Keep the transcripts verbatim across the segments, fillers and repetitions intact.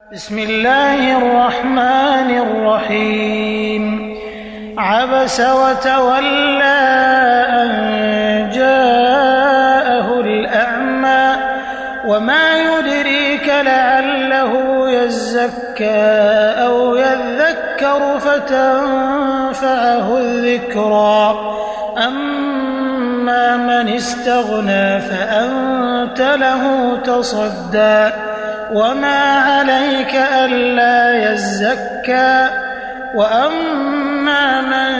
بسم الله الرحمن الرحيم عبس وتولى أن جاءه الأعمى وما يدريك لعله يزكى أو يذكر فتنفعه الذكرى أما من استغنى فأنت له تصدى وما عليك ألا يزكى وأما من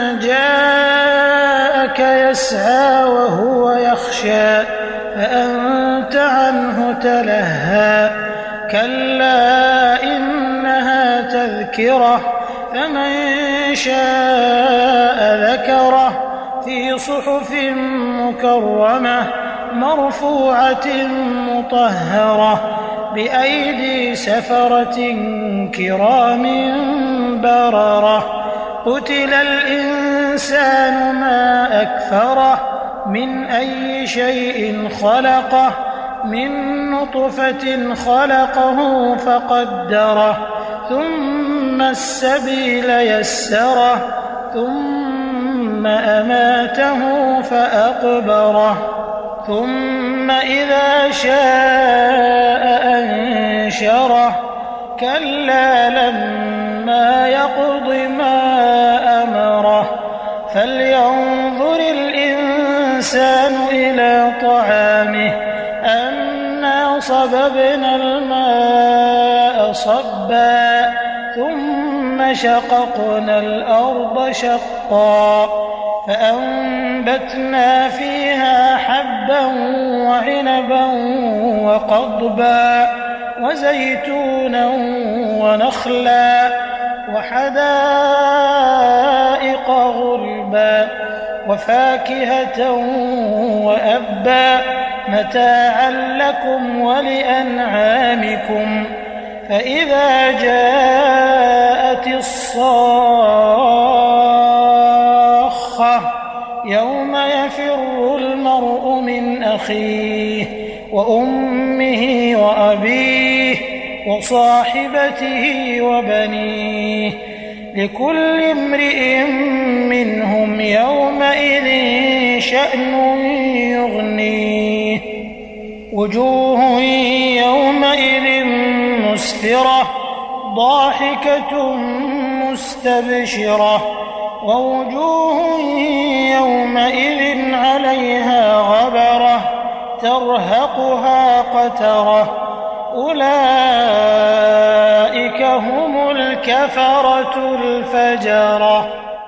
جاءك يسعى وهو يخشى فأنت عنه تلهى كلا إنها تذكرة فمن شاء ذكره في صحف مكرمة مرفوعة مطهرة بأيدي سفرة كرام بررة قتل الإنسان ما أكفره من أي شيء خلقه من نطفة خلقه فقدره ثم السبيل يسره ثم أماته فأقبره ثم إذا شاء أنشره كلا لما يقض ما أمره فلينظر الإنسان إلى طعامه أنا صببنا الماء صبا ثم شققنا الأرض شقا فأنبتنا فيها حبا وعنبا وقضبا وزيتونا ونخلا وحدائق غلبا وفاكهة وأبا متاعا لكم ولأنعامكم فإذا جاءت الصاخة يوم يفر المرء من أخيه وأمه وأبيه وصاحبته وبنيه لكل امرئ منهم يومئذ شأن يغنيه وجوه يومئذ مسفرة ضاحكة مستبشرة ووجوه يومئذ عليها غبرة ترهقها قترة أولئك هم الكفرة الفجرة.